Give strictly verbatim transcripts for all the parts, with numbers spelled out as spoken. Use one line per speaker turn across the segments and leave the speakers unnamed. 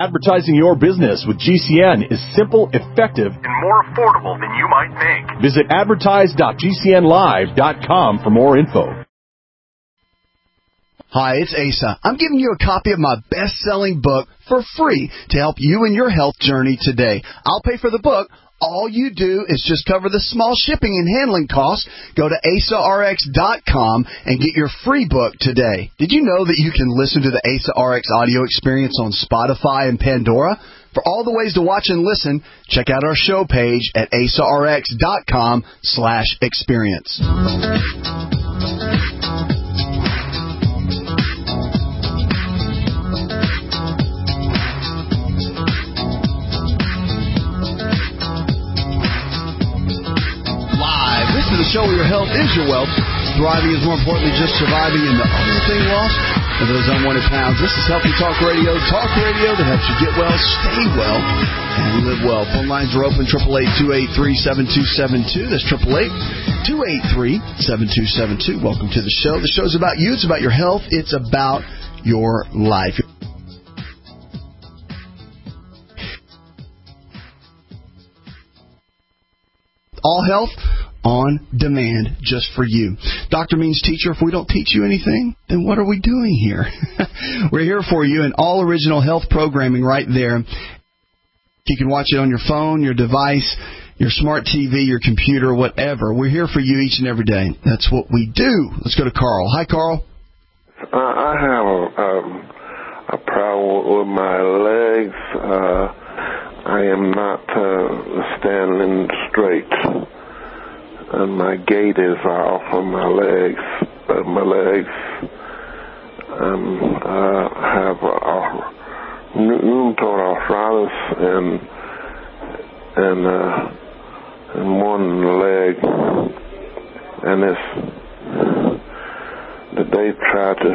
Advertising your business with G C N is simple, effective, and more affordable than you might think. Visit advertise dot g c n live dot com for more info.
Hi, it's Asa. I'm giving you a copy of my best-selling book for free to help you in your health journey today. I'll pay for the book. All you do is just cover the small shipping and handling costs. Go to asa r x dot com and get your free book today. Did you know that you can listen to the Asa R X audio experience on Spotify and Pandora? For all the ways to watch and listen, check out our show page at asa r x dot com slash experience. The show where your health is your wealth. Thriving is more important than just surviving, and the only thing lost are those unwanted pounds. This is Healthy Talk Radio, talk radio that helps you get well, stay well, and live well. Phone lines are open, eight eight eight, two eight three, seven two seven two. That's eight eight eight, two eight three, seven two seven two. Welcome to the show. The show's about you. It's about your health. It's about your life. All health on demand, just for you. Doctor means teacher. If we don't teach you anything, then what are we doing here? We're here for you, and all original health programming right there. You can watch it on your phone, your device, your smart T V, your computer, whatever. We're here for you each and every day. That's what we do. Let's go to Carl. Hi, Carl.
Uh, I have a, um, a problem with my legs. Uh, I am not uh, standing straight. And my gait is off on my legs. Uh, my legs um, uh, have uh, rheumatoid arthritis and and uh, and one leg, and it's that they try to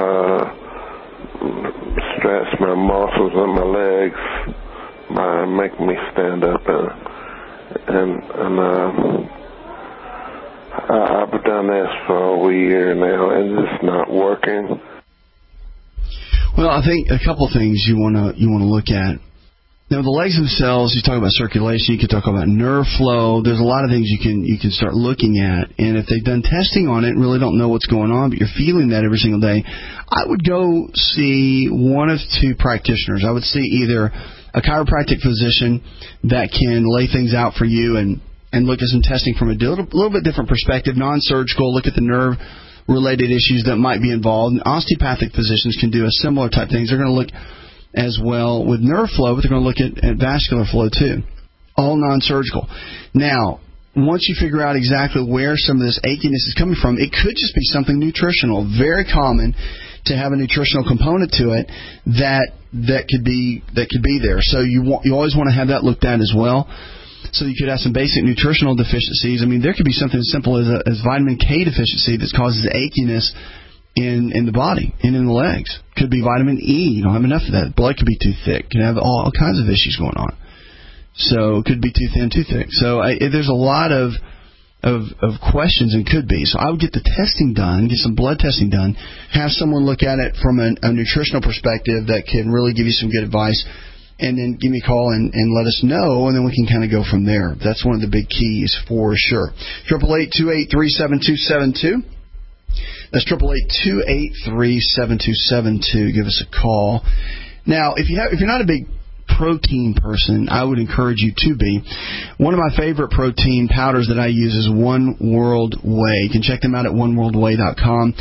uh, stretch my muscles in my legs, my make me stand up and and and. Uh, Uh, I've done this for over a year now, and it's not working.
Well, I think a couple things you want to you want to look at. Now, the legs themselves, you talk about circulation, you can talk about nerve flow. There's a lot of things you can you can start looking at, and if they've done testing on it and really don't know what's going on, but you're feeling that every single day, I would go see one of two practitioners. I would see either a chiropractic physician that can lay things out for you and and look at some testing from a little, little bit different perspective, non-surgical, look at the nerve-related issues that might be involved. And osteopathic physicians can do a similar type things. They're going to look as well with nerve flow, but they're going to look at, at vascular flow too. All non-surgical. Now, once you figure out exactly where some of this achiness is coming from, it could just be something nutritional. Very common to have a nutritional component to it that that could be that could be there. So you want, you always want to have that looked at as well. So you could have some basic nutritional deficiencies. I mean, there could be something as simple as, a, as vitamin K deficiency that causes achiness in, in the body and in the legs. Could be vitamin E. You don't have enough of that. Blood could be too thick. Can have all, all kinds of issues going on. So it could be too thin, too thick. So I, there's a lot of, of of questions and could be. So I would get the testing done, get some blood testing done, have someone look at it from a, a nutritional perspective that can really give you some good advice. And then give me a call and, and let us know, and then we can kind of go from there. That's one of the big keys for sure. eight eight eight, two eight three, seven two seven two. That's eight eight eight, two eight three, seven two seven two. Give us a call. Now, if, you have, if you're not a big protein person, I would encourage you to be. One of my favorite protein powders that I use is One World Whey. You can check them out at one world whey dot com.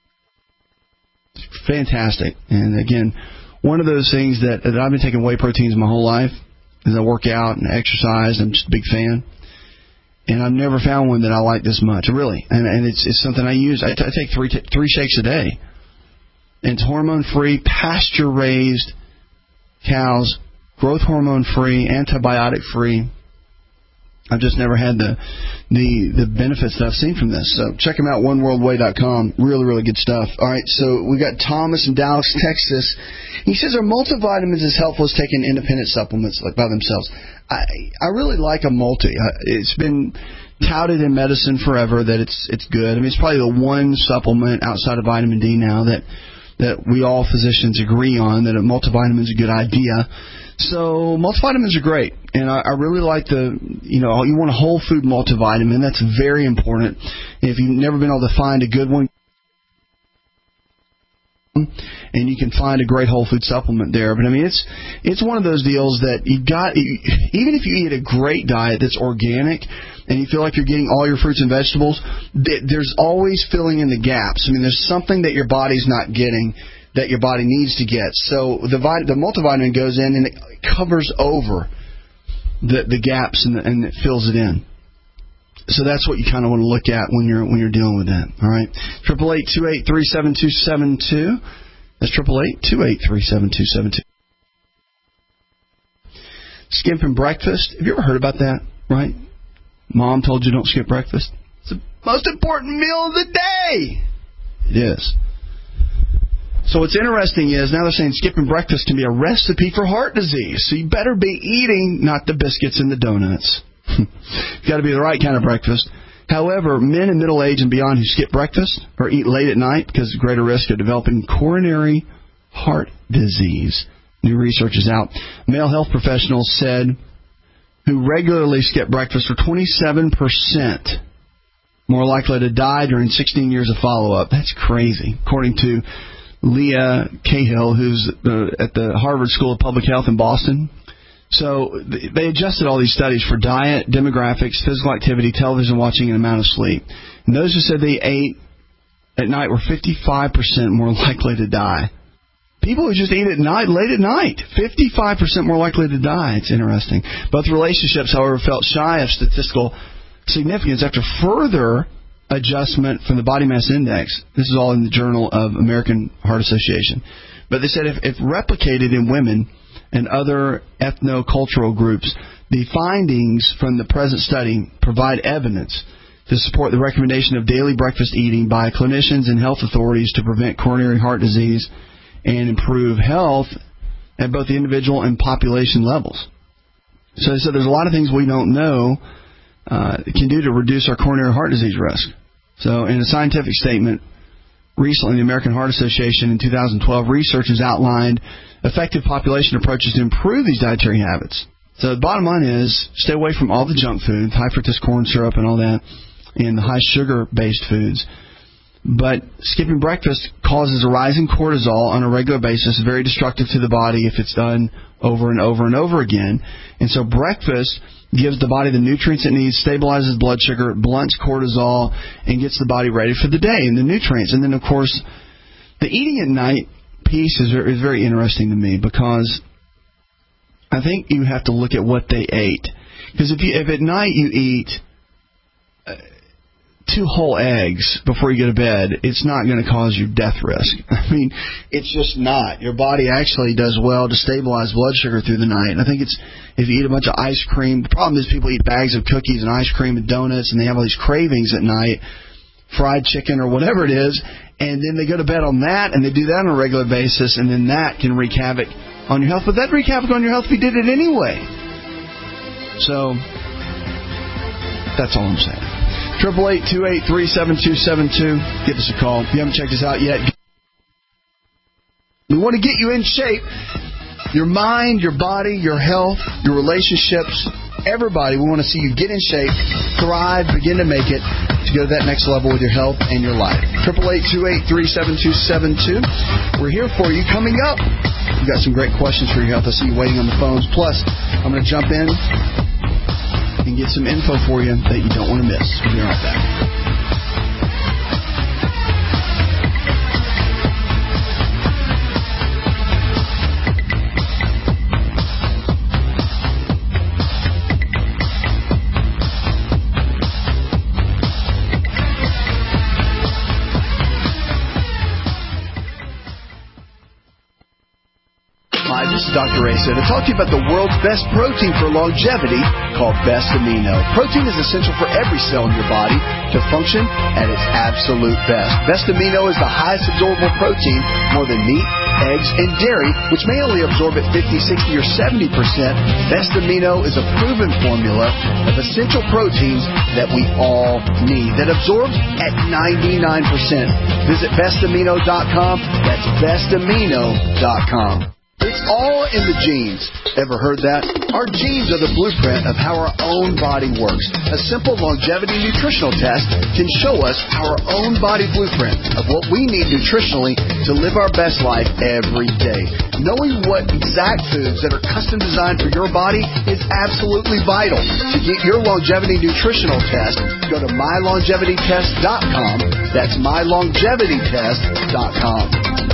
Fantastic. And again, one of those things that, that I've been taking whey proteins my whole life as I work out and exercise. I'm just a big fan. And I've never found one that I like this much, really. And, and it's, it's something I use. I, t- I take three t- three shakes a day. And it's hormone-free, pasture-raised cows, growth hormone-free, antibiotic-free. I've just never had the the the benefits that I've seen from this. So check them out, one world whey dot com. Really, really good stuff. All right, so we got Thomas in Dallas, Texas. He says, are multivitamins as helpful as taking independent supplements like by themselves? I I really like a multi. It's been touted in medicine forever that it's it's good. I mean, it's probably the one supplement outside of vitamin D now that that we all physicians agree on, that a multivitamin is a good idea. So multivitamins are great, and I, I really like the, you know, you want a whole food multivitamin. That's very important. If you've never been able to find a good one, and you can find a great whole food supplement there. But I mean, it's it's one of those deals that you got. Even if you eat a great diet that's organic, and you feel like you're getting all your fruits and vegetables, there's always filling in the gaps. I mean, there's something that your body's not getting that your body needs to get. So the the multivitamin goes in and it covers over the the gaps and, the, and it fills it in. So that's what you kind of want to look at when you're when you're dealing with that. All right, triple eight two eight three seven two seven two. That's triple eight two eight three seven two seven two. Skipping breakfast. Have you ever heard about that? Right? Mom told you don't skip breakfast. It's the most important meal of the day. It is. So what's interesting is now they're saying skipping breakfast can be a recipe for heart disease. So you better be eating not the biscuits and the donuts. It's got to be the right kind of breakfast. However, men in middle age and beyond who skip breakfast or eat late at night because of greater risk of developing coronary heart disease. New research is out. Male health professionals said who regularly skip breakfast were twenty-seven percent more likely to die during sixteen years of follow-up. That's crazy, according to Leah Cahill, who's uh, at the Harvard School of Public Health in Boston. So they adjusted all these studies for diet, demographics, physical activity, television watching, and amount of sleep. And those who said they ate at night were fifty-five percent more likely to die. People who just eat at night, late at night, fifty-five percent more likely to die. It's interesting. Both relationships, however, felt shy of statistical significance after further adjustment from the body mass index. This is all in the Journal of American Heart Association. But they said if, if replicated in women and other ethno-cultural groups, the findings from the present study provide evidence to support the recommendation of daily breakfast eating by clinicians and health authorities to prevent coronary heart disease and improve health at both the individual and population levels. So they said there's a lot of things we don't know uh, can do to reduce our coronary heart disease risk. So in a scientific statement recently, the American Heart Association in two thousand twelve, researchers outlined effective population approaches to improve these dietary habits. So the bottom line is stay away from all the junk food, high fructose corn syrup and all that, and the high sugar-based foods. But skipping breakfast causes a rise in cortisol on a regular basis, very destructive to the body if it's done over and over and over again. And so breakfast gives the body the nutrients it needs, stabilizes blood sugar, blunts cortisol, and gets the body ready for the day and the nutrients. And then, of course, the eating at night piece is very, is very interesting to me because I think you have to look at what they ate. Because if, you, if at night you eat uh, two whole eggs before you go to bed, it's not going to cause you death risk. I mean, it's just not. Your body actually does well to stabilize blood sugar through the night. And I think it's if you eat a bunch of ice cream, the problem is people eat bags of cookies and ice cream and donuts, and they have all these cravings at night, fried chicken or whatever it is, and then they go to bed on that, and they do that on a regular basis, and then that can wreak havoc on your health. But that'd wreak havoc on your health if you did it anyway. So that's all I'm saying. Triple eight two eight three seven two seven two. Give us a call. If you haven't checked us out yet, we want to get you in shape. Your mind, your body, your health, your relationships, everybody. We want to see you get in shape, thrive, begin to make it to go to that next level with your health and your life. Triple eight two eight three seven two seven two. We're here for you. Coming up, we've got some great questions for your health. I see you waiting on the phones. Plus, I'm going to jump in and get some info for you that you don't want to miss. We'll be right back. Hi, this is Doctor Teresa, to talk to you about the world's best protein for longevity called Best Amino. Protein is essential for every cell in your body to function at its absolute best. Best Amino is the highest absorbable protein, more than meat, eggs, and dairy, which may only absorb at fifty, sixty, or seventy percent. Best Amino is a proven formula of essential proteins that we all need that absorbs at ninety-nine percent. Visit best amino dot com. That's best amino dot com. It's all in the genes. Ever heard that? Our genes are the blueprint of how our own body works. A simple longevity nutritional test can show us our own body blueprint of what we need nutritionally to live our best life every day. Knowing what exact foods that are custom designed for your body is absolutely vital. To get your longevity nutritional test, go to my longevity test dot com. That's my longevity test dot com.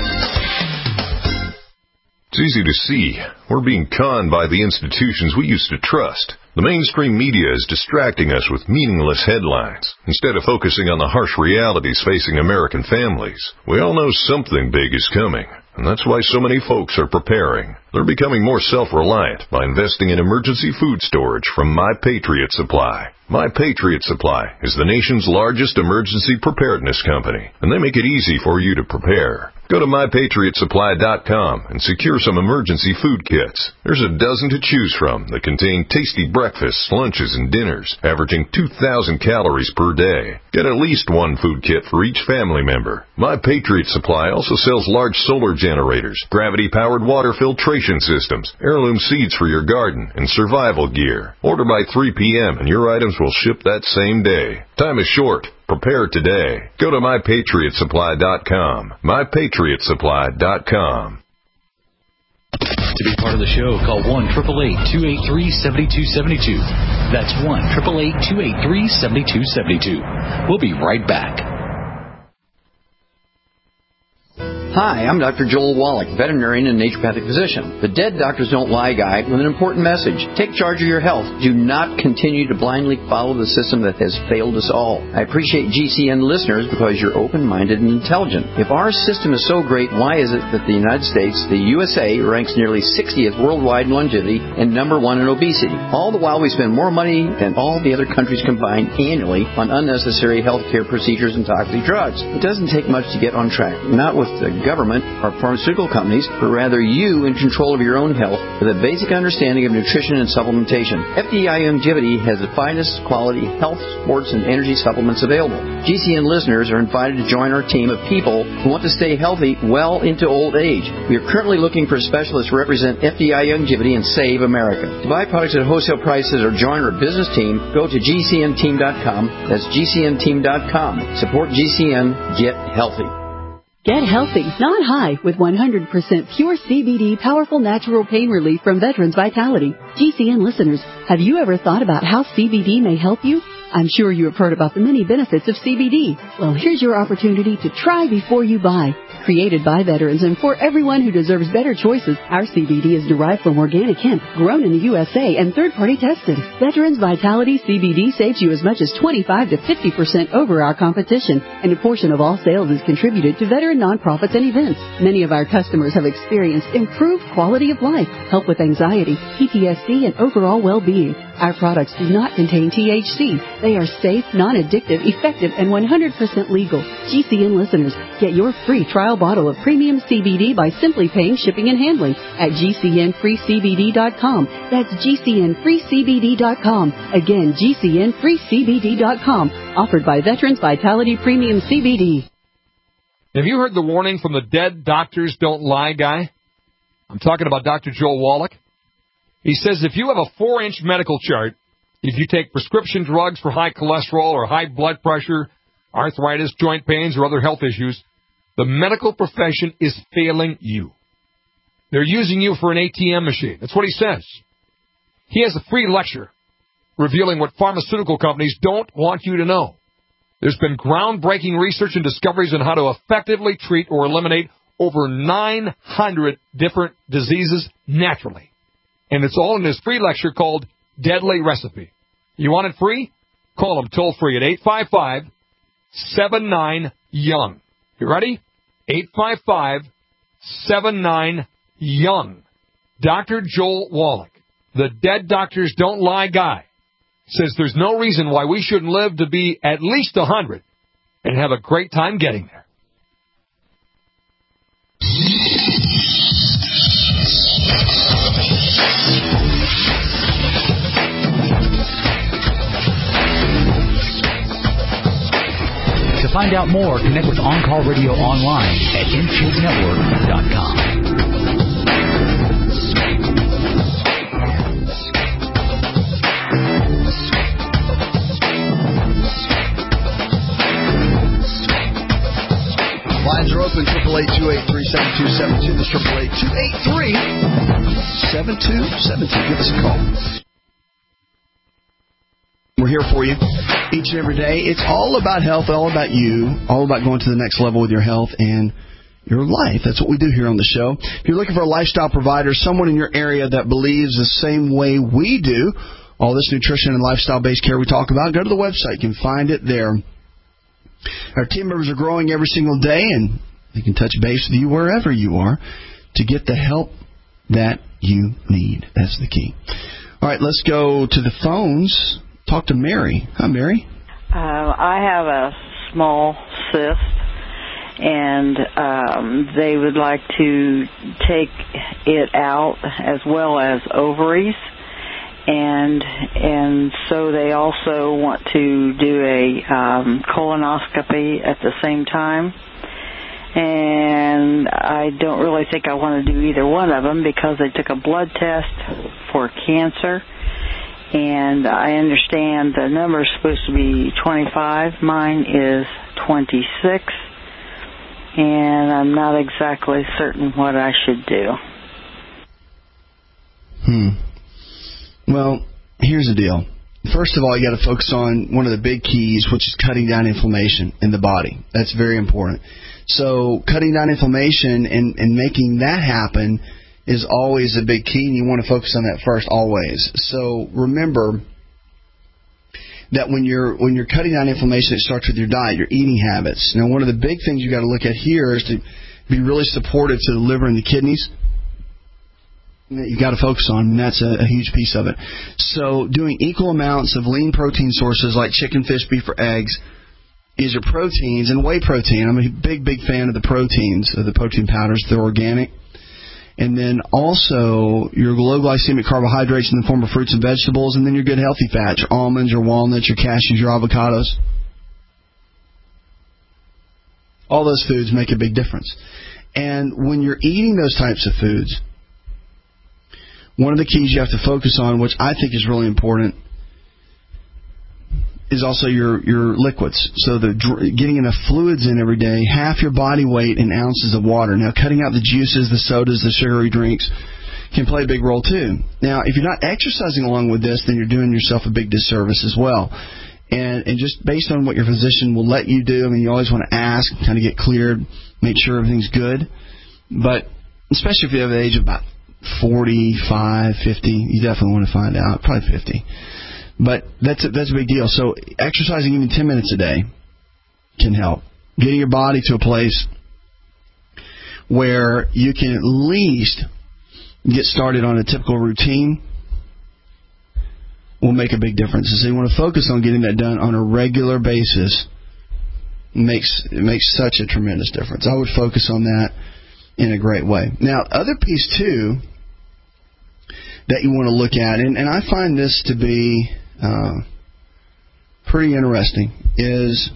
It's easy to see. We're being conned by the institutions we used to trust. The mainstream media is distracting us with meaningless headlines instead of focusing on the harsh realities facing American families. We all know something big is coming, and that's why so many folks are preparing. They're becoming more self-reliant by investing in emergency food storage from My Patriot Supply. My Patriot Supply is the nation's largest emergency preparedness company, and they make it easy for you to prepare. Go to my patriot supply dot com and secure some emergency food kits. There's a dozen to choose from that contain tasty breakfasts, lunches, and dinners, averaging two thousand calories per day. Get at least one food kit for each family member. My Patriot Supply also sells large solar generators, gravity-powered water filtration systems, heirloom seeds for your garden, and survival gear. Order by three p.m. and your items will ship that same day. Time is short. Prepare today. Go to my patriot supply dot com. my patriot supply dot com.
To be part of the show, call one eight eight eight, two eight three, seven two seven two. That's one eight eight eight, two eight three, seven two seven two. We'll be right back.
Hi, I'm Doctor Joel Wallach, veterinarian and naturopathic physician. The Dead Doctors Don't Lie guide with an important message. Take charge of your health. Do not continue to blindly follow the system that has failed us all. I appreciate G C N listeners because you're open-minded and intelligent. If our system is so great, why is it that the United States, the U S A, ranks nearly sixtieth worldwide in longevity and number one in obesity? All the while we spend more money than all the other countries combined annually on unnecessary health care procedures and toxic drugs. It doesn't take much to get on track. Not with the government or pharmaceutical companies, but rather you in control of your own health with a basic understanding of nutrition and supplementation. F D I Longevity has the finest quality health, sports, and energy supplements available. G C N listeners are invited to join our team of people who want to stay healthy well into old age. We are currently looking for specialists to represent F D I Longevity and Save America. To buy products at wholesale prices or join our business team, go to G C N team dot com. That's G C N team dot com. Support G C N. Get healthy.
Get healthy, not high, with one hundred percent pure C B D powerful natural pain relief from Veterans Vitality. G C N listeners, have you ever thought about how C B D may help you? I'm sure you have heard about the many benefits of C B D. Well, here's your opportunity to try before you buy. Created by veterans and for everyone who deserves better choices, our C B D is derived from organic hemp, grown in the U S A and third-party tested. Veterans Vitality C B D saves you as much as twenty-five to fifty percent over our competition, and a portion of all sales is contributed to veteran nonprofits and events. Many of our customers have experienced improved quality of life, help with anxiety, P T S D, and overall well-being. Our products do not contain T H C. They are safe, non-addictive, effective, and one hundred percent legal. G C N listeners, get your free trial bottle of premium C B D by simply paying shipping and handling at G C N free C B D dot com. That's G C N free C B D dot com. Again, G C N free C B D dot com. Offered by Veterans Vitality Premium C B D.
Have you heard the warning from the Dead Doctors Don't Lie guy? I'm talking about Doctor Joel Wallach. He says if you have a four-inch medical chart, if you take prescription drugs for high cholesterol or high blood pressure, arthritis, joint pains, or other health issues, the medical profession is failing you. They're using you for an A T M machine. That's what he says. He has a free lecture revealing what pharmaceutical companies don't want you to know. There's been groundbreaking research and discoveries on how to effectively treat or eliminate over nine hundred different diseases naturally. And it's all in his free lecture called Deadly Recipe. You want it free? Call him toll free at eight five five, seven nine, young. You ready? eight five five, seven nine, young. Doctor Joel Wallach, the Dead Doctors Don't Lie guy, says there's no reason why we shouldn't live to be at least one hundred and have a great time getting there.
To find out more, connect with On Call Radio online at infield network dot com.
Lines are open, triple eight two eight three seven two seven two. That's triple eight two eight three seven two seven two. Give us a call. We're here for you each and every day. It's all about health, all about you, all about going to the next level with your health and your life. That's what we do here on the show. If you're looking for a lifestyle provider, someone in your area that believes the same way we do, all this nutrition and lifestyle-based care we talk about, go to the website. You can find it there. Our team members are growing every single day, and they can touch base with you wherever you are to get the help that you need. That's the key. All right, let's go to the phones. Talk to Mary. Hi, Mary.
Uh, I have a small cyst, and um, they would like to take it out as well as ovaries. And and so they also want to do a um, colonoscopy at the same time. And I don't really think I want to do either one of them because they took a blood test for cancer. And I understand the number is supposed to be twenty-five. Mine is twenty-six. And I'm not exactly certain what I should do.
Hmm. Well, here's the deal. First of all, you got to focus on one of the big keys, which is cutting down inflammation in the body. That's very important. So cutting down inflammation and, and making that happen is always a big key, and you want to focus on that first always. So remember that when you're when you're cutting down inflammation, it starts with your diet, your eating habits. Now, one of the big things you got to look at here is to be really supportive to the liver and the kidneys. You got to focus on, and that's a, a huge piece of it. So doing equal amounts of lean protein sources like chicken, fish, beef, or eggs is your proteins, and whey protein. I'm a big, big fan of the proteins, of the protein powders. They're organic. And then also your low glycemic carbohydrates in the form of fruits and vegetables, and then your good healthy fats, your almonds, your walnuts, your cashews, your avocados. All those foods make a big difference. And when you're eating those types of foods, one of the keys you have to focus on, which I think is really important, is also your, your liquids. So the getting enough fluids in every day, half your body weight in ounces of water. Now, cutting out the juices, the sodas, the sugary drinks can play a big role too. Now, if you're not exercising along with this, then you're doing yourself a big disservice as well. And, and just based on what your physician will let you do, I mean, you always want to ask, kind of get cleared, make sure everything's good. But especially if you have the age of about forty-five, fifty, you definitely want to find out, probably fifty. But that's a, that's a big deal. So exercising even ten minutes a day can help. Getting your body to a place where you can at least get started on a typical routine will make a big difference. So you want to focus on getting that done on a regular basis. It makes, it makes such a tremendous difference. I would focus on that in a great way. Now, other piece, too, that you want to look at, and, and I find this to be uh, pretty interesting, is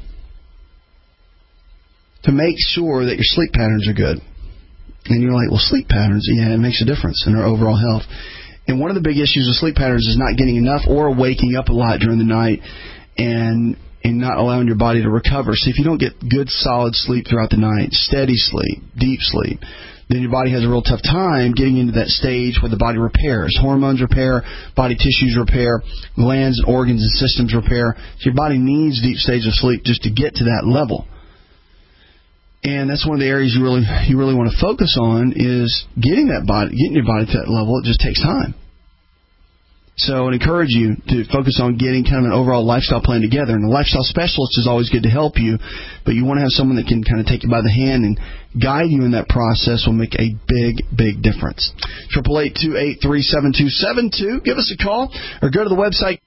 to make sure that your sleep patterns are good. And you're like, well, sleep patterns, yeah, it makes a difference in our overall health. And one of the big issues with sleep patterns is not getting enough or waking up a lot during the night and and not allowing your body to recover. So if you don't get good, solid sleep throughout the night, steady sleep, deep sleep, then your body has a real tough time getting into that stage where the body repairs. Hormones repair, body tissues repair, glands and organs and systems repair. So your body needs deep stages of sleep just to get to that level. And that's one of the areas you really you really want to focus on, is getting that body, getting your body to that level. It just takes time. So I'd encourage you to focus on getting kind of an overall lifestyle plan together. And a lifestyle specialist is always good to help you, but you want to have someone that can kind of take you by the hand and guide you in that process will make a big, big difference. eight eight eight, two eight three, seven two seven two. Give us a call or go to the website.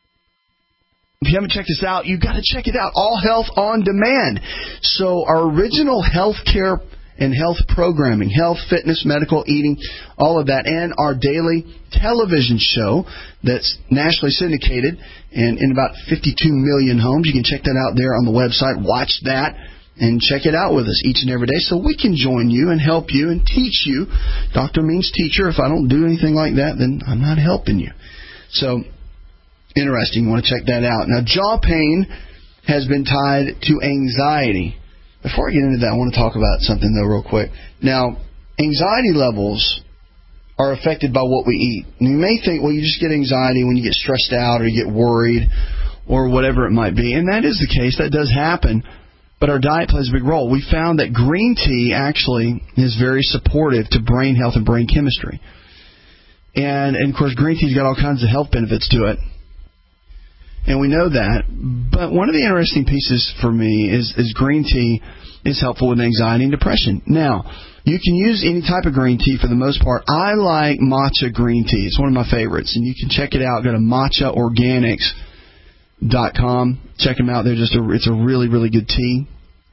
If you haven't checked us out, you've got to check it out. All Health on Demand. So our original health care and health programming, health, fitness, medical, eating, all of that, and our daily television show that's nationally syndicated and in about fifty-two million homes. You can check that out there on the website. Watch that and check it out with us each and every day so we can join you and help you and teach you. Doctor means teacher. If I don't do anything like that, then I'm not helping you. So, interesting. You want to check that out. Now, jaw pain has been tied to anxiety. Before I get into that, I want to talk about something, though, real quick. Now, anxiety levels are affected by what we eat. And you may think, well, you just get anxiety when you get stressed out or you get worried or whatever it might be. And that is the case. That does happen. But our diet plays a big role. We found that green tea actually is very supportive to brain health and brain chemistry. And, and of course, green tea's got all kinds of health benefits to it. And we know that. But one of the interesting pieces for me is, is green tea is helpful with anxiety and depression. Now, you can use any type of green tea for the most part. I like matcha green tea. It's one of my favorites. And you can check it out. Go to matcha organics dot com. Check them out. They're just a, it's a really, really good tea.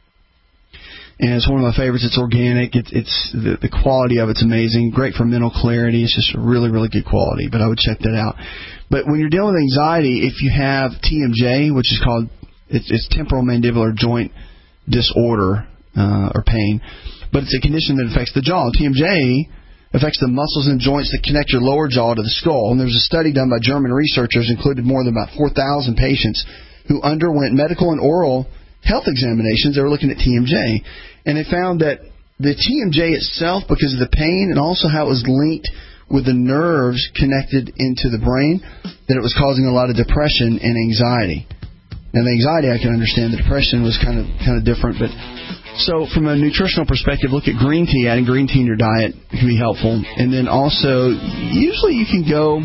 And it's one of my favorites. It's organic. It's, it's the, the quality of it's amazing. Great for mental clarity. It's just really, really good quality. But I would check that out. But when you're dealing with anxiety, if you have T M J, which is called it's, it's temporal mandibular joint disorder uh, or pain, but it's a condition that affects the jaw. T M J affects the muscles and joints that connect your lower jaw to the skull. And there's a study done by German researchers, included more than about four thousand patients who underwent medical and oral health examinations. They were looking at T M J. And they found that the T M J itself, because of the pain and also how it was linked with the nerves connected into the brain, that it was causing a lot of depression and anxiety. Now, the anxiety I can understand. The depression was kind of kind of different. But so from a nutritional perspective, look at green tea. Adding green tea in your diet can be helpful. And then also, usually you can go...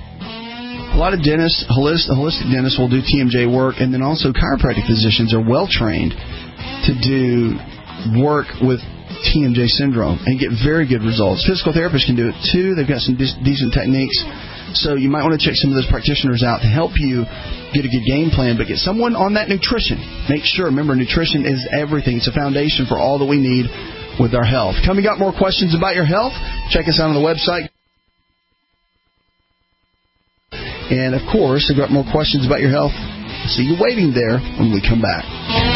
A lot of dentists, holistic, holistic dentists will do T M J work, and then also chiropractic physicians are well-trained to do work with T M J syndrome and get very good results. Physical therapists can do it too. They've got some de- decent techniques. So you might want to check some of those practitioners out to help you get a good game plan, but get someone on that nutrition. Make sure, remember, nutrition is everything. It's a foundation for all that we need with our health. Coming up, more questions about your health. Check us out on the website. And, of course, I've got more questions about your health. See you waiting there when we come back.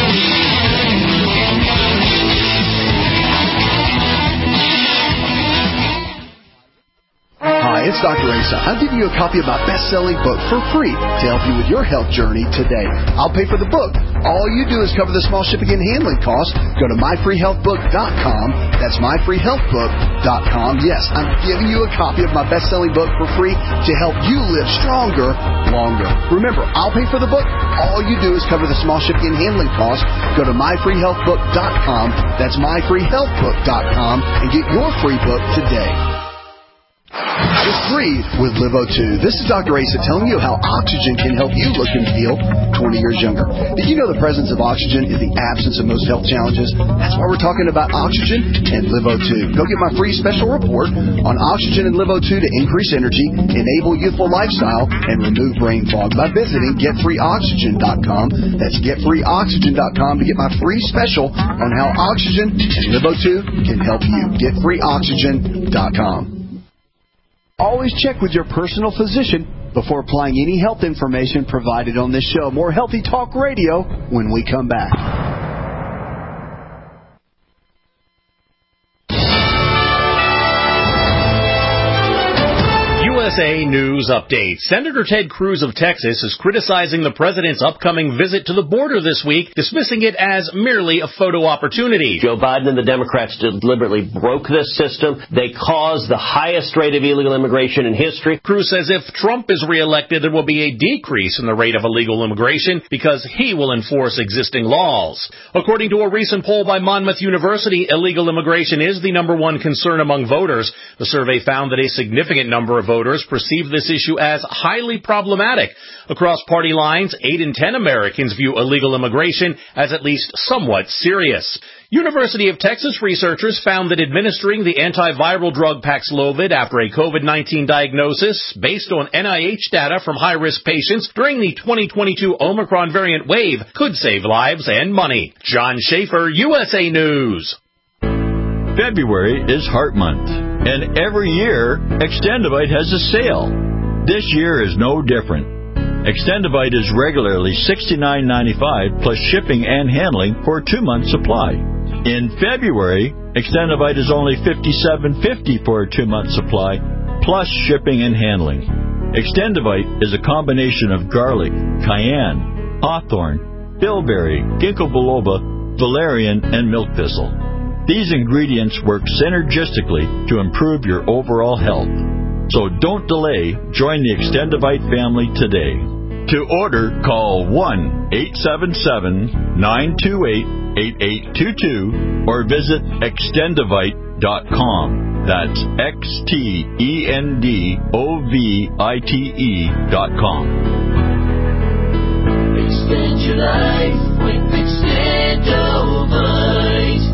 Hi, it's Doctor Asa. I'm giving you a copy of my best-selling book for free to help you with your health journey today. I'll pay for the book. All you do is cover the small shipping and handling costs. Go to my free health book dot com. That's my free health book dot com. Yes, I'm giving you a copy of my best-selling book for free to help you live stronger, longer. Remember, I'll pay for the book. All you do is cover the small shipping and handling costs. Go to my free health book dot com. That's my free health book dot com and get your free book today. Just breathe with Live O two. This is Doctor Asa telling you how oxygen can help you look and feel twenty years younger. Did you know the presence of oxygen is the absence of most health challenges? That's why we're talking about oxygen and Live O two. Go get my free special report on oxygen and Live O two to increase energy, enable youthful lifestyle, and remove brain fog by visiting get free oxygen dot com. That's get free oxygen dot com to get my free special on how oxygen and Live O two can help you. get free oxygen dot com. Always check with your personal physician before applying any health information provided on this show. More Healthy Talk Radio when we come back.
U S A News Update. Senator Ted Cruz of Texas is criticizing the president's upcoming visit to the border this week, dismissing it as merely a photo opportunity.
Joe Biden and the Democrats deliberately broke this system. They caused the highest rate of illegal immigration in history.
Cruz says if Trump is reelected, there will be a decrease in the rate of illegal immigration because he will enforce existing laws. According to a recent poll by Monmouth University, illegal immigration is the number one concern among voters. The survey found that a significant number of voters perceive this issue as highly problematic. Across party lines, eight in ten Americans view illegal immigration as at least somewhat serious. University of Texas researchers found that administering the antiviral drug Paxlovid after a COVID nineteen diagnosis, based on N I H data from high-risk patients during the twenty twenty-two Omicron variant wave, could save lives and money. John Schaefer, U S A News.
February is Heart Month, and every year, Extendivite has a sale. This year is no different. Extendivite is regularly sixty-nine ninety-five plus shipping and handling for a two-month supply. In February, Extendivite is only fifty-seven fifty for a two-month supply plus shipping and handling. Extendivite is a combination of garlic, cayenne, hawthorn, bilberry, ginkgo biloba, valerian, and milk thistle. These ingredients work synergistically to improve your overall health. So don't delay. Join the Extendivite family today. To order, call one eight seven seven, nine two eight, eight eight two two or visit extendivite dot com. That's X T E N D O V I T E dot com.
Extend your life with Extendivite.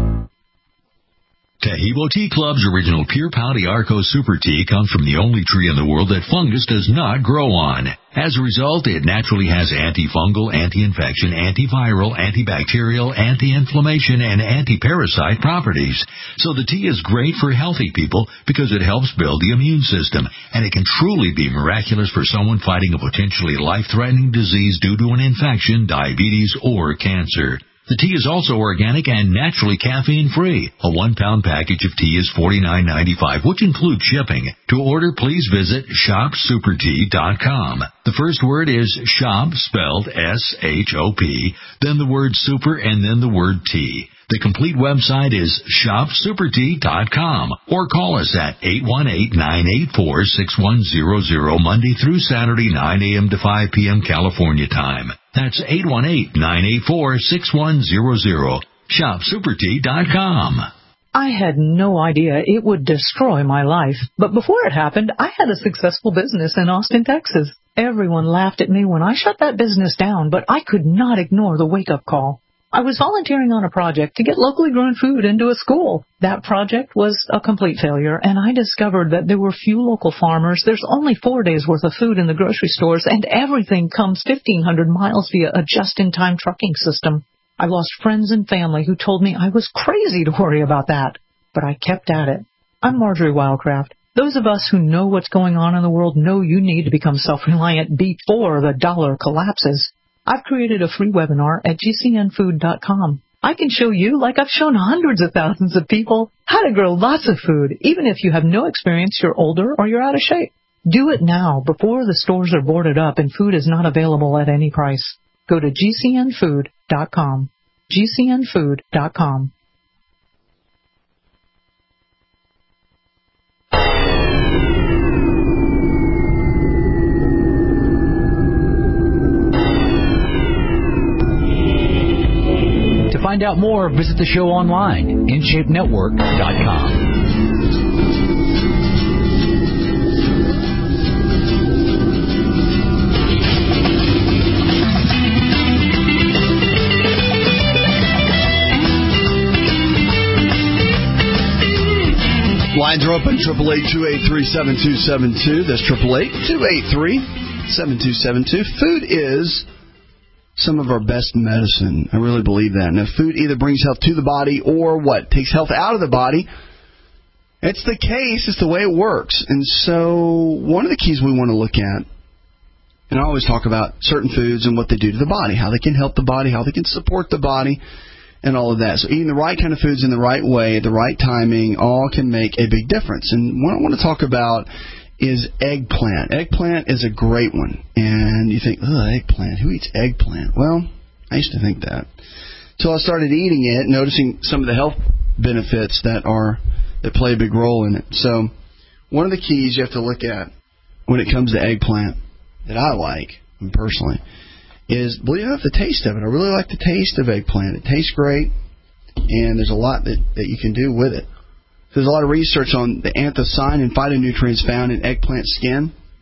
Tahibo Tea Club's original Pure Pau Arco Super Tea comes from the only tree in the world that fungus does not grow on. As a result, it naturally has antifungal, anti-infection, antiviral, antibacterial, anti-inflammation, and anti-parasite properties. So the tea is great for healthy people because it helps build the immune system, and it can truly be miraculous for someone fighting a potentially life-threatening disease due to an infection, diabetes, or cancer. The tea is also organic and naturally caffeine-free. A one-pound package of tea is forty-nine ninety-five, which includes shipping. To order, please visit shop super tea dot com. The first word is shop, spelled S H O P, then the word super, and then the word tea. The complete website is shop super tea dot com, or call us at eight one eight, nine eight four, six one zero zero Monday through Saturday, nine a.m. to five p.m. California time. That's eight one eight, nine eight four, six one zero zero. shop super tea dot com.
I had no idea it would destroy my life, but before it happened, I had a successful business in Austin, Texas. Everyone laughed at me when I shut that business down, but I could not ignore the wake-up call. I was volunteering on a project to get locally grown food into a school. That project was a complete failure, and I discovered that there were few local farmers. There's only four days' worth of food in the grocery stores, and everything comes fifteen hundred miles via a just-in-time trucking system. I lost friends and family who told me I was crazy to worry about that, but I kept at it. I'm Marjorie Wildcraft. Those of us who know what's going on in the world know you need to become self-reliant before the dollar collapses. I've created a free webinar at G C N food dot com. I can show you, like I've shown hundreds of thousands of people, how to grow lots of food, even if you have no experience, you're older, or you're out of shape. Do it now before the stores are boarded up and food is not available at any price. Go to G C N food dot com. G C N food dot com.
To find out more, visit the show online, in shape network dot com.
Lines are open, triple eight, two eight three, seven two seven two. That's triple eight, two eight three, seven two seven two. Food is some of our best medicine. I really believe that. Now, food either brings health to the body or what? Takes health out of the body. It's the case. It's the way it works. And so one of the keys we want to look at, and I always talk about certain foods and what they do to the body, how they can help the body, how they can support the body, and all of that. So eating the right kind of foods in the right way, the right timing, all can make a big difference. And what I want to talk about is eggplant. Eggplant is a great one. And you think, oh, eggplant, who eats eggplant? Well, I used to think that. Until I started eating it, noticing some of the health benefits that are that play a big role in it. So one of the keys you have to look at when it comes to eggplant that I like, personally, is, believe it or not, the taste of it. I really like the taste of eggplant. It tastes great, and there's a lot that, that you can do with it. There's a lot of research on the anthocyanin and phytonutrients found in eggplant skin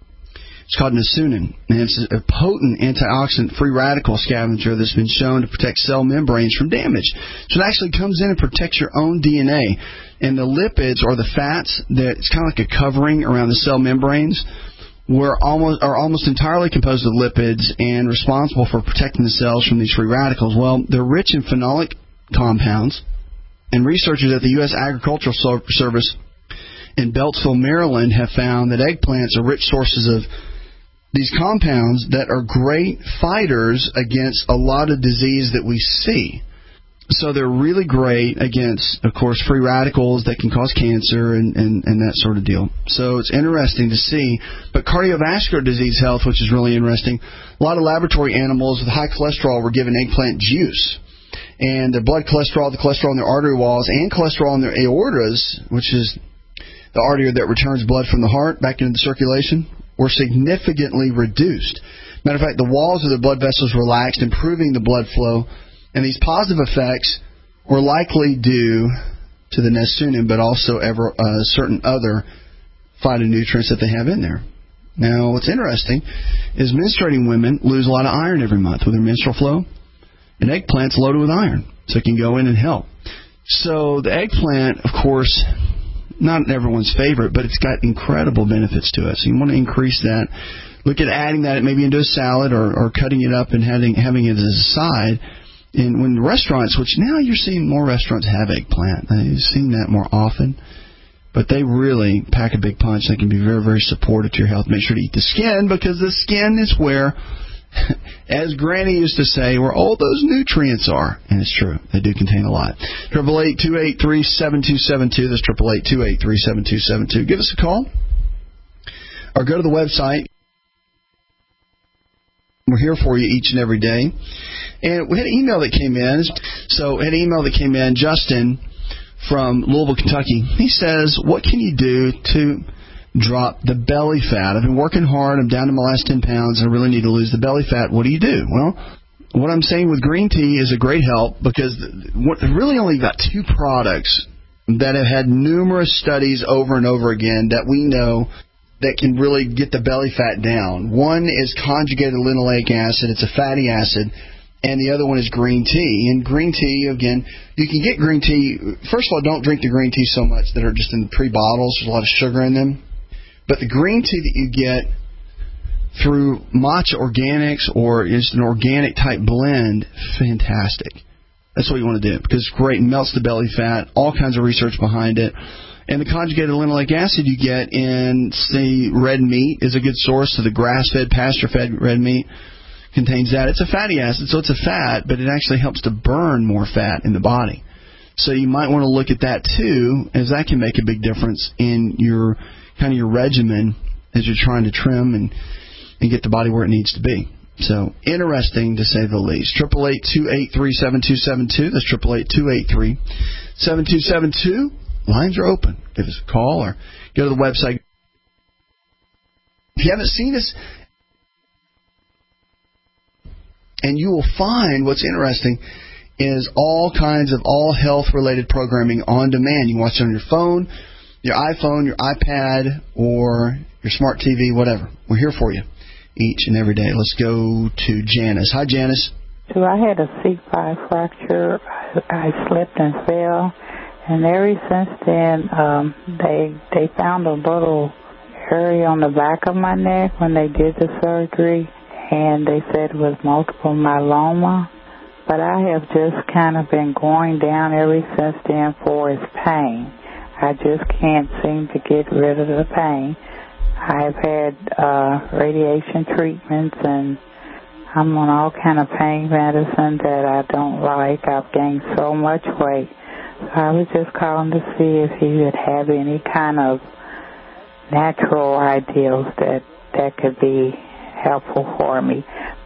It's called Nasunin, and it's a potent antioxidant free radical scavenger that's been shown to protect cell membranes from damage. So it actually comes in and protects your own D N A. And the lipids, or the fats, that it's kind of like a covering around the cell membranes, were almost are almost entirely composed of lipids and responsible for protecting the cells from these free radicals. Well, they're rich in phenolic compounds, and researchers at the U S Agricultural Service in Beltsville, Maryland, have found that eggplants are rich sources of these compounds that are great fighters against a lot of disease that we see. So they're really great against, of course, free radicals that can cause cancer and, and, and that sort of deal. So it's interesting to see. But cardiovascular disease health, which is really interesting, a lot of laboratory animals with high cholesterol were given eggplant juice. And the blood cholesterol, the cholesterol in their artery walls, and cholesterol in their aortas, which is the artery that returns blood from the heart back into the circulation, were significantly reduced. Matter of fact, the walls of the blood vessels relaxed, improving the blood flow. And these positive effects were likely due to the Nasunin, but also ever, uh, certain other phytonutrients that they have in there. Now, what's interesting is menstruating women lose a lot of iron every month with their menstrual flow, and eggplant's loaded with iron, so it can go in and help. So the eggplant, of course, not everyone's favorite, but it's got incredible benefits to us. You want to increase that. Look at adding that maybe into a salad, or, or cutting it up and having, having it as a side. And when restaurants, which now you're seeing more restaurants have eggplant. You've seen that more often. But they really pack a big punch. They can be very, very supportive to your health. Make sure to eat the skin, because the skin is where, as Granny used to say, where all those nutrients are. And it's true. They do contain a lot. eight eight eight, two eight three, seven two seven two. That's eight eight eight, two eight three, seven two seven two. Give us a call. Or go to the website. We're here for you each and every day. And we had an email that came in. So we had an email that came in, Justin from Louisville, Kentucky. He says, what can you do to drop the belly fat? I've been working hard. I'm down to my last ten pounds. I really need to lose the belly fat. What do you do? Well, what I'm saying with green tea is a great help, because really only got two products that have had numerous studies over and over again that we know that can really get the belly fat down. One is conjugated linoleic acid. It's a fatty acid. And the other one is green tea. And green tea, again, you can get green tea. First of all, don't drink the green tea so much that are just in pre-bottles. There's a lot of sugar in them. But the green tea that you get through Matcha Organics, or just an organic type blend, fantastic. That's what you want to do, because it's great. It melts the belly fat. All kinds of research behind it. And the conjugated linoleic acid you get in, say, red meat is a good source. So the grass-fed, pasture-fed red meat contains that. It's a fatty acid, so it's a fat, but it actually helps to burn more fat in the body. So you might want to look at that too, as that can make a big difference in your kind of your regimen as you're trying to trim and, and get the body where it needs to be. So interesting to say the least. eight eight eight, two eight three, seven two seven two. That's eight eight eight, two eight three, seven two seven two. Lines are open. Give us a call or go to the website. If you haven't seen us, and you will find what's interesting is all kinds of all health-related programming on demand. You can watch it on your phone, your iPhone, your iPad, or your smart T V, whatever. We're here for you each and every day. Let's go to Janice. Hi, Janice.
So I had a C five fracture. I slipped and fell. And ever since then, um, they they found a little area on the back of my neck when they did the surgery, and they said it was multiple myeloma. But I have just kind of been going down ever since then for its pain. I just can't seem to get rid of the pain. I've had uh, radiation treatments, and I'm on all kind of pain medicine that I don't like. I've gained so much weight. I was just calling to see if he would have any kind of natural ideals that that could be helpful for me.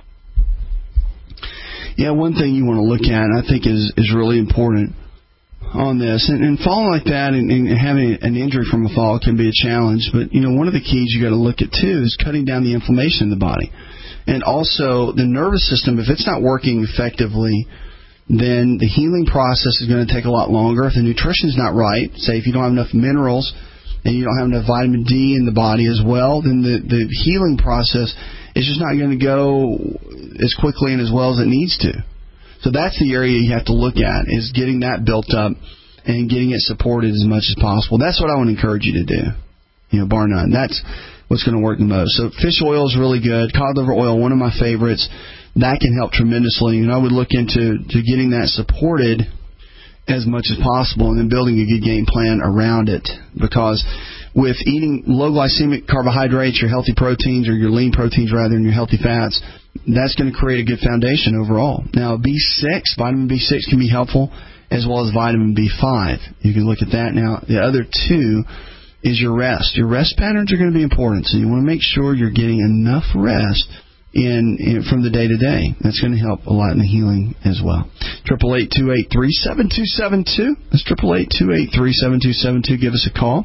Yeah, one thing you want to look at, I think, is is really important on this. And, and falling like that and, and having an injury from a fall can be a challenge. But, you know, one of the keys you got to look at, too, is cutting down the inflammation in the body. And also the nervous system, if it's not working effectively, then the healing process is going to take a lot longer. If the nutrition is not right, say if you don't have enough minerals and you don't have enough vitamin D in the body as well, then the, the healing process is just not going to go as quickly and as well as it needs to. So that's the area you have to look at, is getting that built up and getting it supported as much as possible. That's what I want to encourage you to do, you know, bar none. That's what's going to work the most. So fish oil is really good. Cod liver oil, one of my favorites. That can help tremendously. And I would look into to getting that supported as much as possible, and then building a good game plan around it. Because with eating low glycemic carbohydrates, your healthy proteins, or your lean proteins rather, and your healthy fats, that's going to create a good foundation overall. Now, B six, vitamin B six can be helpful, as well as vitamin B five. You can look at that. Now, the other two is your rest. Your rest patterns are going to be important, so you want to make sure you're getting enough rest In, in from the day to day. That's going to help a lot in the healing as well. Triple eight two eight three seven two seven two. That's triple eight two eight three seven two seven two. Give us a call.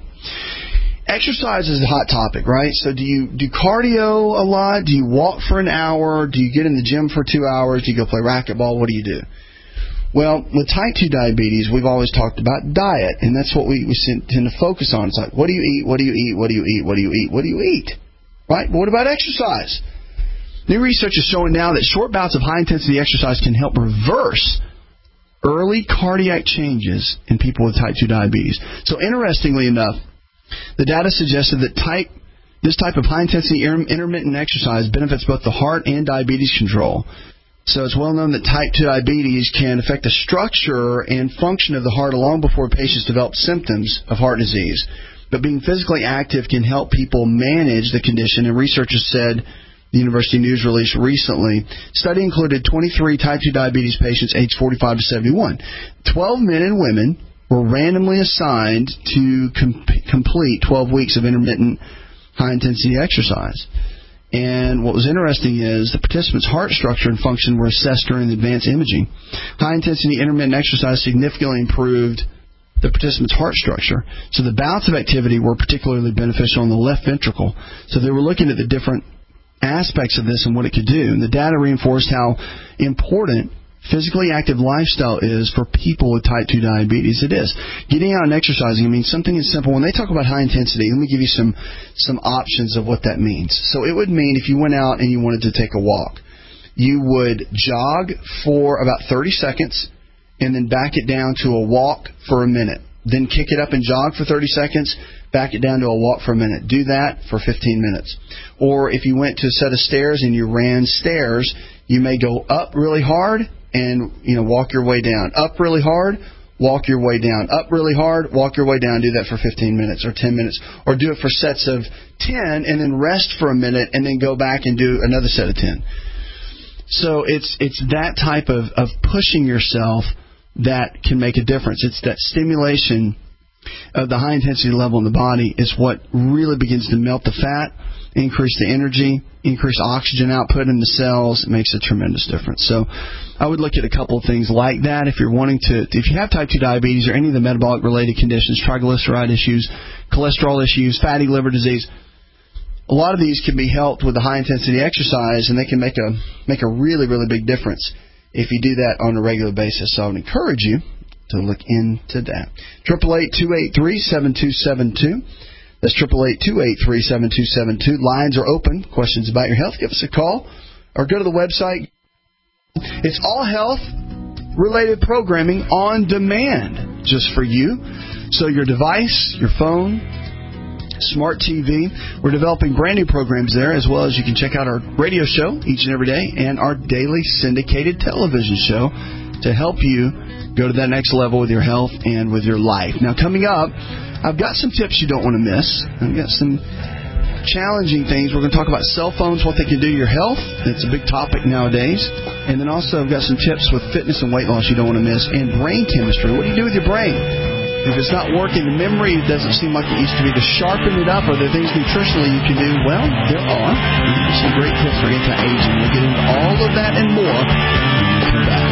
Exercise is a hot topic, right? So do you do cardio a lot? Do you walk for an hour? Do you get in the gym for two hours? Do you go play racquetball? What do you do? Well, with type two diabetes, we've always talked about diet, and that's what we, we tend to focus on. It's like, what do you eat? What do you eat? What do you eat? What do you eat? What do you eat? Right? But what about exercise? New research is showing now that short bouts of high-intensity exercise can help reverse early cardiac changes in people with type two diabetes. So interestingly enough, the data suggested that type this type of high-intensity intermittent exercise benefits both the heart and diabetes control. So it's well known that type two diabetes can affect the structure and function of the heart long before patients develop symptoms of heart disease. But being physically active can help people manage the condition, and researchers said, the University News release recently, study included twenty-three type two diabetes patients aged forty-five to seventy-one. twelve men and women were randomly assigned to com- complete twelve weeks of intermittent high-intensity exercise. And what was interesting is the participants' heart structure and function were assessed during the advanced imaging. High-intensity intermittent exercise significantly improved the participants' heart structure. So the bouts of activity were particularly beneficial in the left ventricle. So they were looking at the different aspects of this and what it could do. And the data reinforced how important physically active lifestyle is for people with type two diabetes. It is. Getting out and exercising, I mean, something as simple. When they talk about high intensity, let me give you some, some options of what that means. So it would mean if you went out and you wanted to take a walk, you would jog for about thirty seconds and then back it down to a walk for a minute. Then kick it up and jog for thirty seconds, back it down to a walk for a minute. Do that for fifteen minutes. Or if you went to a set of stairs and you ran stairs, you may go up really hard and, you know, walk your way down. Up really hard, walk your way down. Up really hard, walk your way down. Do that for fifteen minutes or ten minutes. Or do it for sets of ten and then rest for a minute and then go back and do another set of ten. So it's it's that type of, of pushing yourself that can make a difference. It's that stimulation of the high-intensity level in the body is what really begins to melt the fat, increase the energy, increase oxygen output in the cells. It makes a tremendous difference. So I would look at a couple of things like that if you're wanting to, if you have type two diabetes or any of the metabolic-related conditions, triglyceride issues, cholesterol issues, fatty liver disease. A lot of these can be helped with the high-intensity exercise, and they can make a make a really, really big difference if you do that on a regular basis. So I would encourage you to look into that. Triple eight two eight three seven two seven two. That's triple eight two eight three seven two seven two. Lines are open. Questions about your health? Give us a call or go to the website. It's all health related programming on demand just for you. So your device, your phone, smart T V. We're developing brand new programs there, as well as you can check out our radio show each and every day and our daily syndicated television show to help you go to that next level with your health and with your life. Now, coming up, I've got some tips you don't want to miss. I've got some challenging things. We're going to talk about cell phones, what they can do to your health. It's a big topic nowadays. And then also I've got some tips with fitness and weight loss you don't want to miss, and brain chemistry. What do you do with your brain? If it's not working, the memory doesn't seem like it used to be. To sharpen it up, are there things nutritionally you can do? Well, there are. There's some great tips for anti-aging. We'll get into all of that and more when we come back.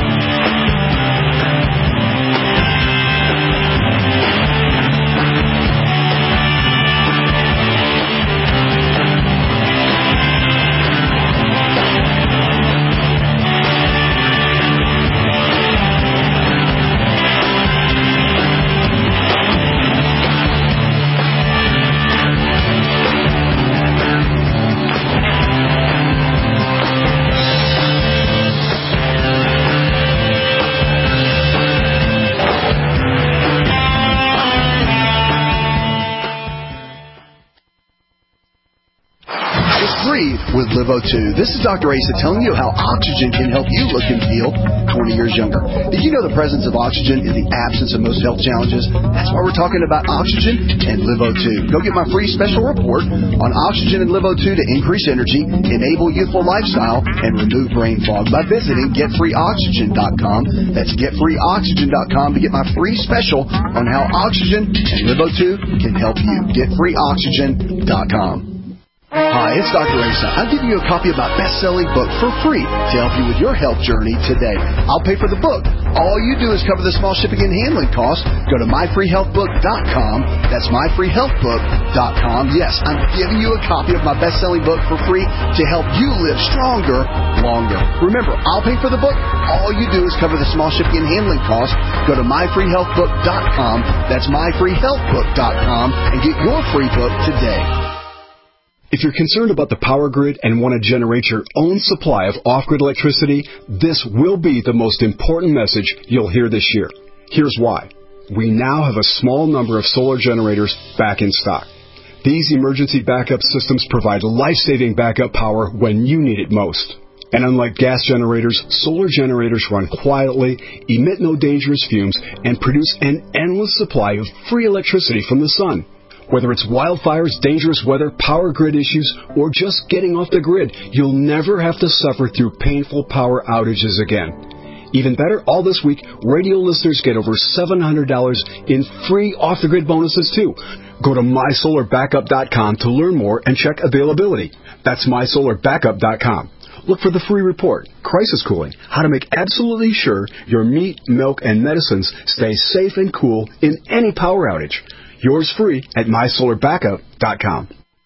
free with Livo two. This is Doctor Asa telling you how oxygen can help you look and feel twenty years younger. Did you know the presence of oxygen is the absence of most health challenges? That's why we're talking about oxygen and Livo two. Go get my free special report on oxygen and Livo two to increase energy, enable youthful lifestyle, and remove brain fog by visiting get free oxygen dot com. That's get free oxygen dot com to get my free special on how oxygen and Livo two can help you. get free oxygen dot com. Hi, it's Doctor Asa. I'm giving you a copy of my best-selling book for free to help you with your health journey today. I'll pay for the book. All you do is cover the small shipping and handling costs. Go to my free health book dot com. That's my free health book dot com. Yes, I'm giving you a copy of my best-selling book for free to help you live stronger, longer. Remember, I'll pay for the book. All you do is cover the small shipping and handling costs. Go to my free health book dot com. That's my free health book dot com and get your free book today.
If you're concerned about the power grid and want to generate your own supply of off-grid electricity, this will be the most important message you'll hear this year. Here's why. We now have a small number of solar generators back in stock. These emergency backup systems provide life-saving backup power when you need it most. And unlike gas generators, solar generators run quietly, emit no dangerous fumes, and produce an endless supply of free electricity from the sun. Whether it's wildfires, dangerous weather, power grid issues, or just getting off the grid, you'll never have to suffer through painful power outages again. Even better, all this week, radio listeners get over seven hundred dollars in free off-the-grid bonuses, too. Go to my solar backup dot com to learn more and check availability. That's my solar backup dot com. Look for the free report, Crisis Cooling, how to make absolutely sure your meat, milk, and medicines stay safe and cool in any power outage. Yours free at my solar backup dot com.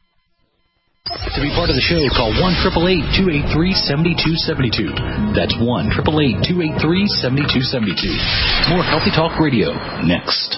To be part of the show, call one eight eight eight, two eight three, seven two seven two. That's one eight eight eight, two eight three, seven two seven two. More Healthy Talk Radio next.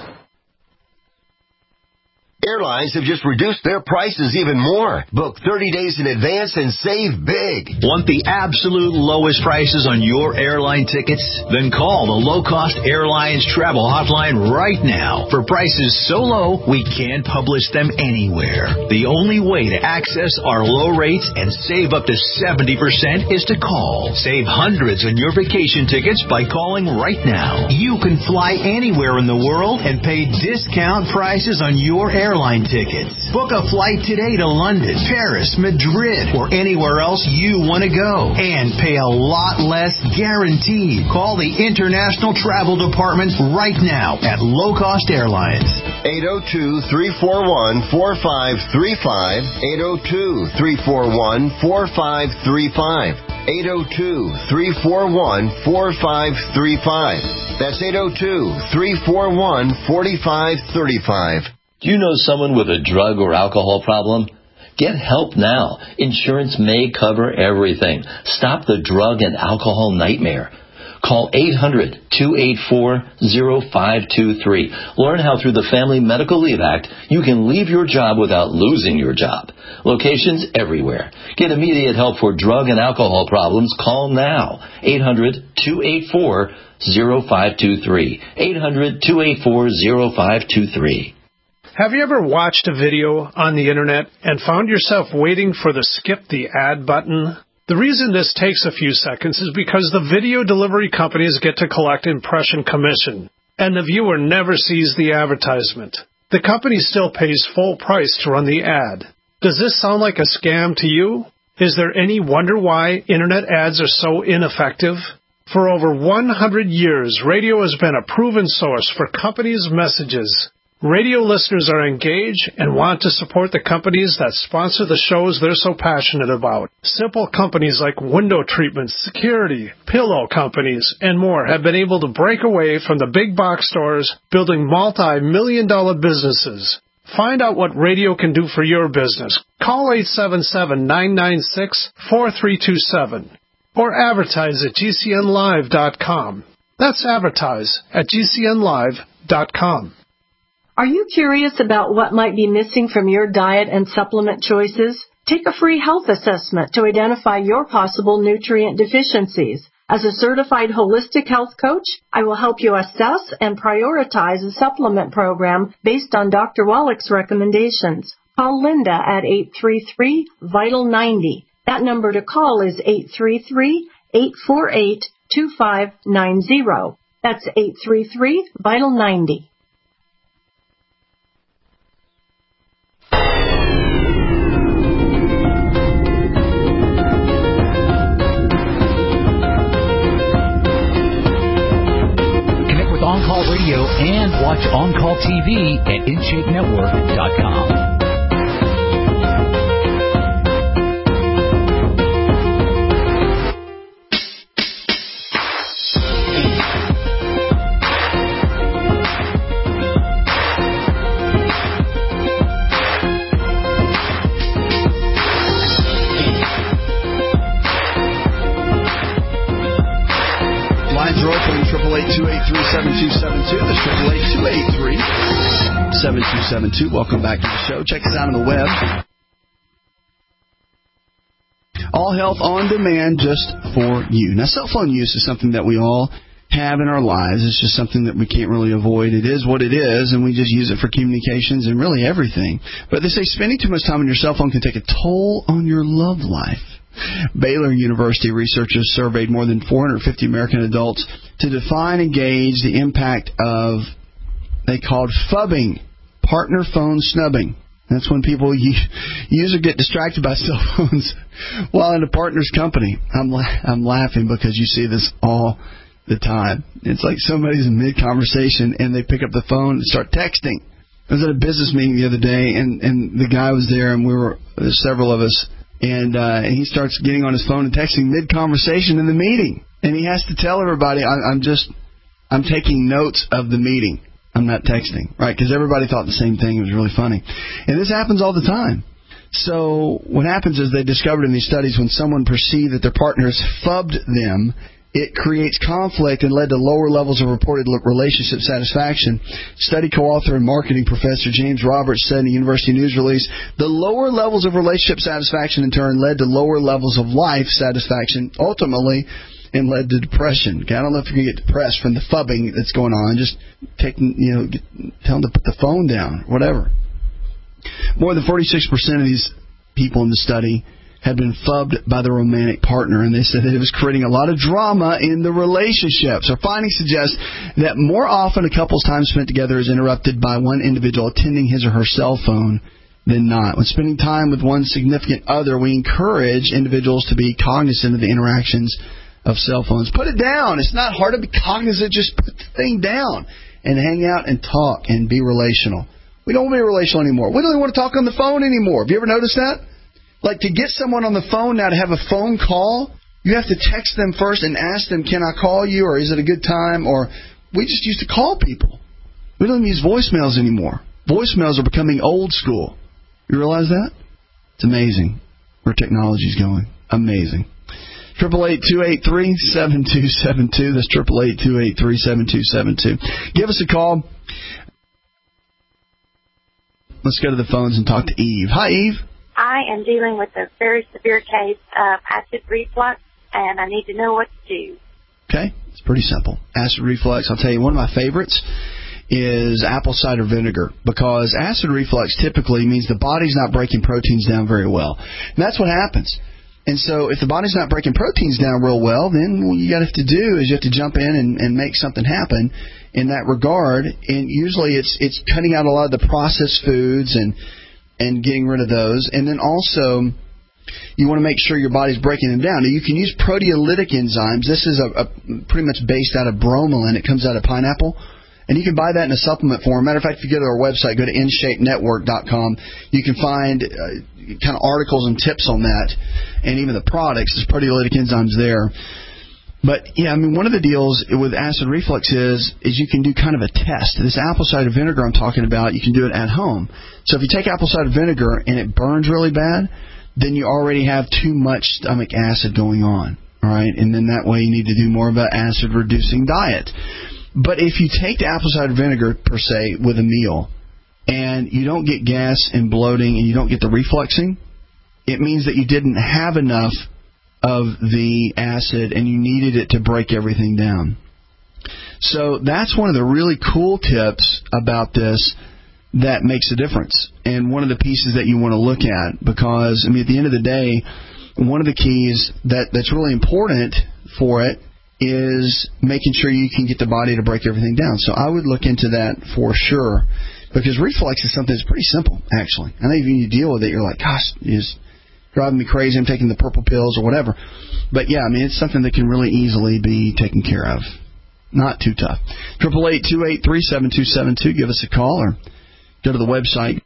Airlines have just reduced their prices even more. Book thirty days in advance and save big.
Want the absolute lowest prices on your airline tickets? Then call the Low Cost Airlines Travel Hotline right now. For prices so low, we can't publish them anywhere. The only way to access our low rates and save up to seventy percent is to call. Save hundreds on your vacation tickets by calling right now. You can fly anywhere in the world and pay discount prices on your airline Airline tickets. Book a flight today to London, Paris, Madrid, or anywhere else you want to go. And pay a lot less guaranteed. Call the International Travel Department right now at Low Cost Airlines.
eight oh two, three four one, four five three five. eight oh two, three four one, four five three five. eight oh two, three four one, four five three five. That's eight oh two, three four one, four five three five.
Do you know someone with a drug or alcohol problem? Get help now. Insurance may cover everything. Stop the drug and alcohol nightmare. Call eight hundred, two eight four, oh five two three. Learn how through the Family Medical Leave Act you can leave your job without losing your job. Locations everywhere. Get immediate help for drug and alcohol problems. Call now. eight hundred, two eight four, oh five two three. eight hundred, two eight four, oh five two three.
Have you ever watched a video on the internet and found yourself waiting for the skip the ad button? The reason this takes a few seconds is because the video delivery companies get to collect impression commission, and the viewer never sees the advertisement. The company still pays full price to run the ad. Does this sound like a scam to you? Is there any wonder why internet ads are so ineffective? For over one hundred years, radio has been a proven source for companies' messages. Radio listeners are engaged and want to support the companies that sponsor the shows they're so passionate about. Simple companies like window treatments, security, pillow companies, and more have been able to break away from the big box stores, building multi-million dollar businesses. Find out what radio can do for your business. Call eight seven seven, nine nine six, four three two seven or advertise at G C N live dot com. That's advertise at G C N live dot com.
Are you curious about what might be missing from your diet and supplement choices? Take a free health assessment to identify your possible nutrient deficiencies. As a certified holistic health coach, I will help you assess and prioritize a supplement program based on Doctor Wallach's recommendations. Call Linda at eight three three, VITAL ninety. That number to call is eight three three, eight four eight, two five nine zero. That's eight three three, VITAL ninety.
On-Call Radio and watch On-Call T V at in shape network dot com.
two eight three, seven two seven two. That's triple eight two eight three, seven two seven two. Welcome back to the show. Check us out on the web. All Health on Demand just for you. Now, cell phone use is something that we all have in our lives. It's just something that we can't really avoid. It is what it is, and we just use it for communications and really everything. But they say spending too much time on your cell phone can take a toll on your love life. Baylor University researchers surveyed more than four hundred fifty American adults to define and gauge the impact of, they called phubbing, partner phone snubbing. That's when people use or get distracted by cell phones while in a partner's company. I'm la- I'm laughing because you see this all the time. It's like somebody's in mid-conversation and they pick up the phone and start texting. I was at a business meeting the other day, and, and the guy was there, and we were, there's several of us, and uh, he starts getting on his phone and texting mid-conversation in the meeting. And he has to tell everybody, I, I'm just, I'm taking notes of the meeting. I'm not texting, right? Because everybody thought the same thing. It was really funny. And this happens all the time. So what happens is they discovered in these studies when someone perceived that their partners phubbed them, it creates conflict and led to lower levels of reported relationship satisfaction. Study co-author and marketing professor James Roberts said in a University News release, the lower levels of relationship satisfaction in turn led to lower levels of life satisfaction, ultimately, and led to depression. Okay, I don't know if you're going to get depressed from the phubbing that's going on. Just take, you know, get, tell them to put the phone down, whatever. More than forty-six percent of these people in the study had been phubbed by the romantic partner, and they said that it was creating a lot of drama in the relationship. So findings suggest that more often a couple's time spent together is interrupted by one individual attending his or her cell phone than not. When spending time with one significant other, we encourage individuals to be cognizant of the interactions of cell phones. Put it down. It's not hard to be cognizant. Just put the thing down and hang out and talk and be relational. We don't want to be relational anymore. We don't even want to talk on the phone anymore. Have you ever noticed that? Like, to get someone on the phone now, to have a phone call, you have to text them first and ask them, can I call you, or is it a good time? Or we just used to call people. We don't even use voicemails anymore. Voicemails are becoming old school. You realize that? It's amazing where technology is going. Amazing. Triple eight two eight three seven two seven two. That's triple eight two eight three seven two seven two. Give us a call. Let's go to the phones and talk to Eve. Hi, Eve.
I am dealing with a very severe case of acid reflux, and I need to know what to do.
Okay, it's pretty simple. Acid reflux, I'll tell you, one of my favorites is apple cider vinegar, because acid reflux typically means the body's not breaking proteins down very well. And that's what happens. And so if the body's not breaking proteins down real well, then what you got to have to do is you have to jump in and, and make something happen in that regard. And usually it's it's cutting out a lot of the processed foods and and getting rid of those. And then also, you want to make sure your body's breaking them down. Now, you can use proteolytic enzymes. This is a, a pretty much based out of bromelain. It comes out of pineapple. And you can buy that in a supplement form. Matter of fact, if you go to our website, go to in shape network dot com, you can find uh, kind of articles and tips on that, and even the products. There's proteolytic enzymes there. But, yeah, I mean, one of the deals with acid reflux is is you can do kind of a test. This apple cider vinegar I'm talking about, you can do it at home. So if you take apple cider vinegar and it burns really bad, then you already have too much stomach acid going on, all right? And then that way you need to do more of an acid-reducing diet. But if you take the apple cider vinegar, per se, with a meal, and you don't get gas and bloating and you don't get the refluxing, it means that you didn't have enough of the acid and you needed it to break everything down. So that's one of the really cool tips about this, that makes a difference, and one of the pieces that you want to look at, because, I mean, at the end of the day, one of the keys that, that's really important for it is making sure you can get the body to break everything down. So I would look into that for sure, because reflux is something that's pretty simple, actually. I think when you deal with it, you're like, gosh, it's driving me crazy, I'm taking the purple pills or whatever. But, yeah, I mean, it's something that can really easily be taken care of. Not too tough. eight eight eight, two eight three, seven two seven two. Give us a call or go to the website.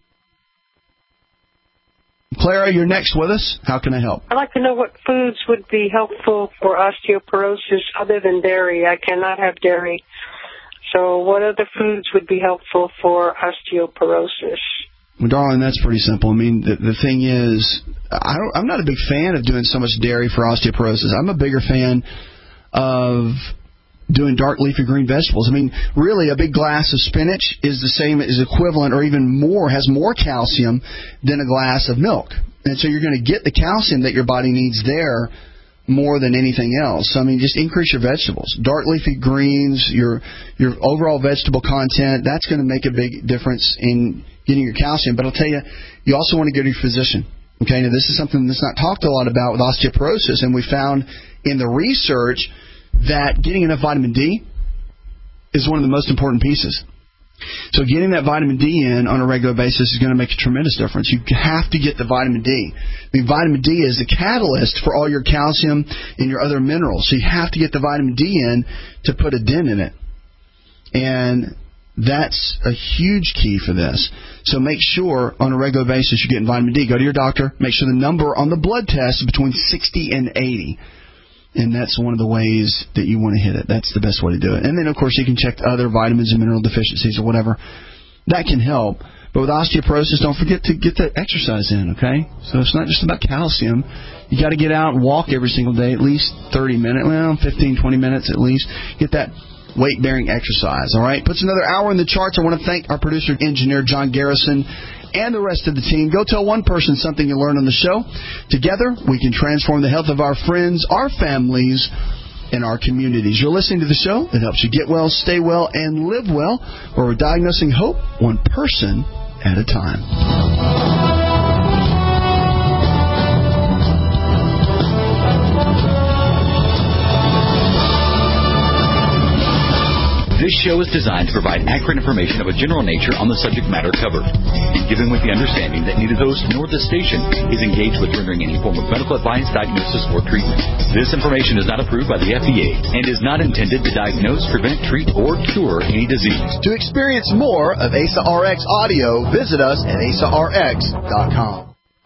Clara, you're next with us. How can I help?
I'd like to know what foods would be helpful for osteoporosis other than dairy. I cannot have dairy. So what other foods would be helpful for osteoporosis?
Well, darling, that's pretty simple. I mean, the, the thing is, I don't, I'm not a big fan of doing so much dairy for osteoporosis. I'm a bigger fan of doing dark leafy green vegetables. I mean, really, a big glass of spinach is the same, is equivalent or even more, has more calcium than a glass of milk. And so you're going to get the calcium that your body needs there more than anything else. So, I mean, just increase your vegetables. Dark leafy greens, your your overall vegetable content, that's going to make a big difference in getting your calcium. But I'll tell you, you also want to go to your physician. Okay, now this is something that's not talked a lot about with osteoporosis, and we found in the research that getting enough vitamin D is one of the most important pieces. So getting that vitamin D in on a regular basis is going to make a tremendous difference. You have to get the vitamin D. I mean, vitamin D is the catalyst for all your calcium and your other minerals. So you have to get the vitamin D in to put a dent in it. And that's a huge key for this. So make sure on a regular basis you're getting vitamin D. Go to your doctor. Make sure the number on the blood test is between sixty and eighty. And that's one of the ways that you want to hit it. That's the best way to do it. And then, of course, you can check other vitamins and mineral deficiencies or whatever. That can help. But with osteoporosis, don't forget to get that exercise in, okay? So it's not just about calcium. You got to get out and walk every single day, at least thirty minutes, well, fifteen, twenty minutes at least. Get that weight-bearing exercise, all right? Puts another hour in the charts. I want to thank our producer, engineer, John Garrison, and the rest of the team. Go tell one person something you learned on the show. Together, we can transform the health of our friends, our families, and our communities. You're listening to the show that helps you get well, stay well, and live well, where we're diagnosing hope one person at a time.
This show is designed to provide accurate information of a general nature on the subject matter covered, and given with the understanding that neither the host nor the station is engaged with rendering any form of medical advice, diagnosis, or treatment. This information is not approved by the F D A and is not intended to diagnose, prevent, treat, or cure any disease.
To experience more of A S A R X audio, visit us at A S A R X dot com.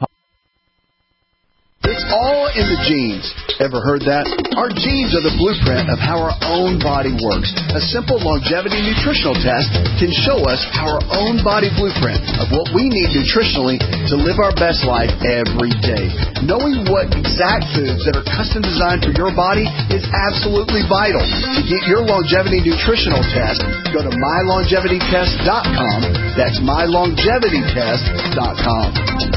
It's all in the genes. Ever heard that? Our genes are the blueprint of how our own body works. A simple longevity nutritional test can show us our own body blueprint of what we need nutritionally to live our best life every day. Knowing what exact foods that are custom designed for your body is absolutely vital. To get your longevity nutritional test, go to my longevity test dot com. That's my longevity test dot com.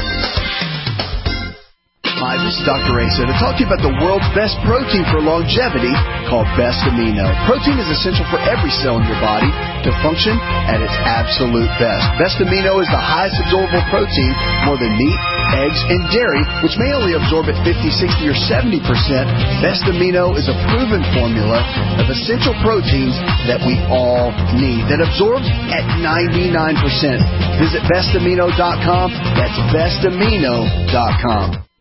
Hi, this is Doctor Asa to talk to you about the world's best protein for longevity called Best Amino. Protein is essential for every cell in your body to function at its absolute best. Best Amino is the highest absorbable protein, more than meat, eggs, and dairy, which may only absorb at fifty, sixty, or seventy percent. Best Amino is a proven formula of essential proteins that we all need that absorbs at ninety-nine percent. Visit best amino dot com. That's best amino dot com.